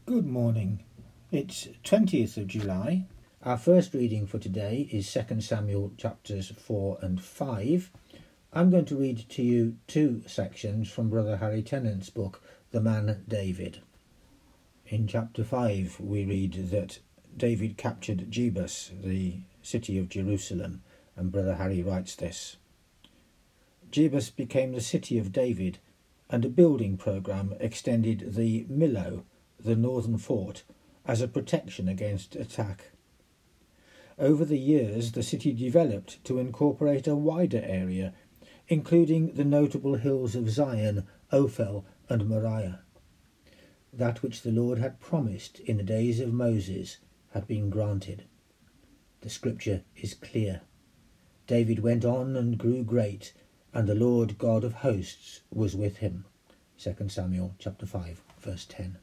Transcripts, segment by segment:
Good morning. It's 20th of July. Our first reading for today is 2 Samuel chapters 4 and 5. I'm going to read to you two sections from Brother Harry Tennant's book, The Man David. In chapter 5 we read that David captured Jebus, the city of Jerusalem, and Brother Harry writes this. Jebus became the city of David, and a building programme extended the Millo, the northern fort, as a protection against attack. Over the years, the city developed to incorporate a wider area, including the notable hills of Zion, Ophel, and Moriah. That which the Lord had promised in the days of Moses had been granted. The scripture is clear. David went on and grew great, and the Lord God of hosts was with him. 2 Samuel chapter 5, verse 10.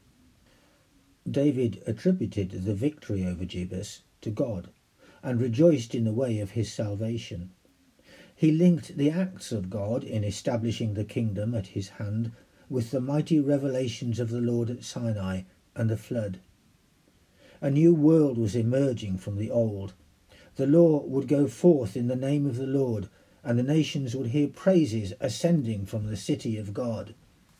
David attributed the victory over Jebus to God and rejoiced in the way of his salvation. He linked the acts of God in establishing the kingdom at his hand with the mighty revelations of the Lord at Sinai and the flood. A new world was emerging from the old. The law would go forth in the name of the Lord, and the nations would hear praises ascending from the city of God.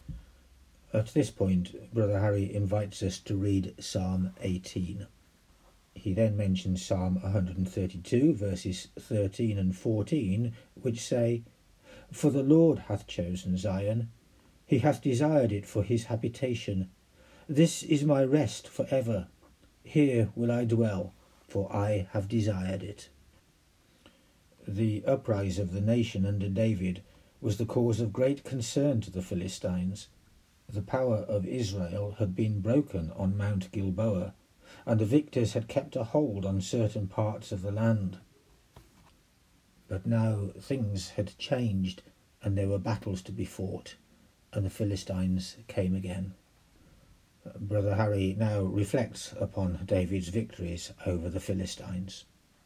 At this point, Brother Harry invites us to read Psalm 18. He then mentions Psalm 132, verses 13 and 14, which say, "For the Lord hath chosen Zion, he hath desired it for his habitation. This is my rest for ever. Here will I dwell, for I have desired it." The uprise of the nation under David was the cause of great concern to the Philistines. The power of Israel had been broken on Mount Gilboa, and the victors had kept a hold on certain parts of the land. But now things had changed, and there were battles to be fought, and the Philistines came again. Brother Harry now reflects upon David's victories over the Philistines.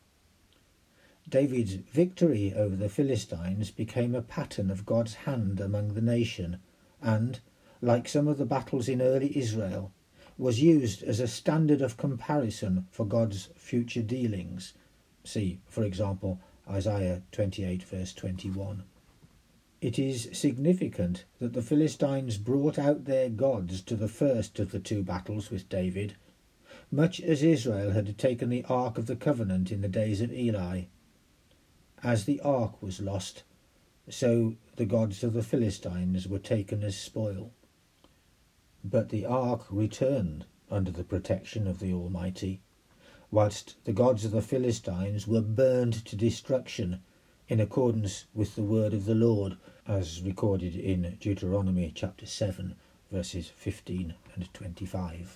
David's victory over the Philistines became a pattern of God's hand among the nation, and, like some of the battles in early Israel, was used as a standard of comparison for God's future dealings. See, for example, Isaiah 28 verse 21. It is significant that the Philistines brought out their gods to the first of the two battles with David, much as Israel had taken the Ark of the Covenant in the days of Eli. As the Ark was lost, so the gods of the Philistines were taken as spoil. But the Ark returned under the protection of the Almighty, whilst the gods of the Philistines were burned to destruction in accordance with the word of the Lord, as recorded in Deuteronomy chapter 7, verses 15 and 25.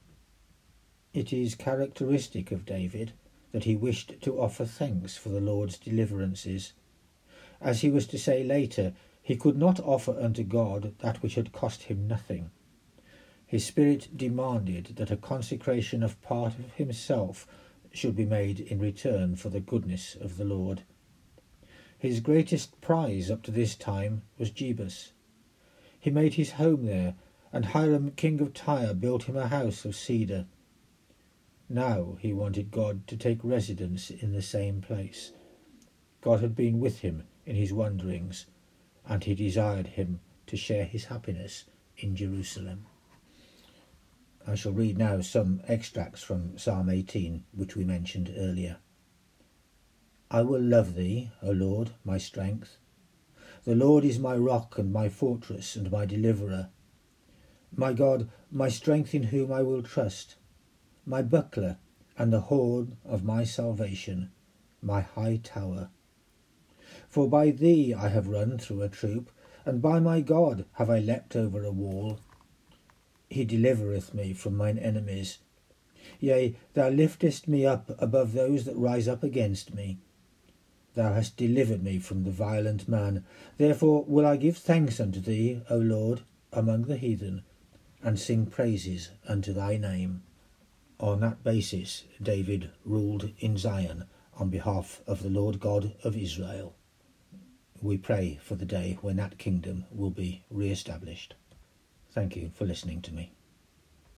It is characteristic of David that he wished to offer thanks for the Lord's deliverances. As he was to say later, he could not offer unto God that which had cost him nothing. His spirit demanded that a consecration of part of himself should be made in return for the goodness of the Lord. His greatest prize up to this time was Jebus. He made his home there, and Hiram king of Tyre built him a house of cedar. Now he wanted God to take residence in the same place. God had been with him in his wanderings, and he desired him to share his happiness in Jerusalem. I shall read now some extracts from Psalm 18, which we mentioned earlier. I will love thee, O Lord, my strength. The Lord is my rock and my fortress and my deliverer. My God, my strength in whom I will trust, my buckler and the horn of my salvation, my high tower. For by thee I have run through a troop, and by my God have I leapt over a wall. He delivereth me from mine enemies. Yea, thou liftest me up above those that rise up against me. Thou hast delivered me from the violent man. Therefore will I give thanks unto thee, O Lord, among the heathen, and sing praises unto thy name. On that basis, David ruled in Zion on behalf of the Lord God of Israel. We pray for the day when that kingdom will be re-established. Thank you for listening to me.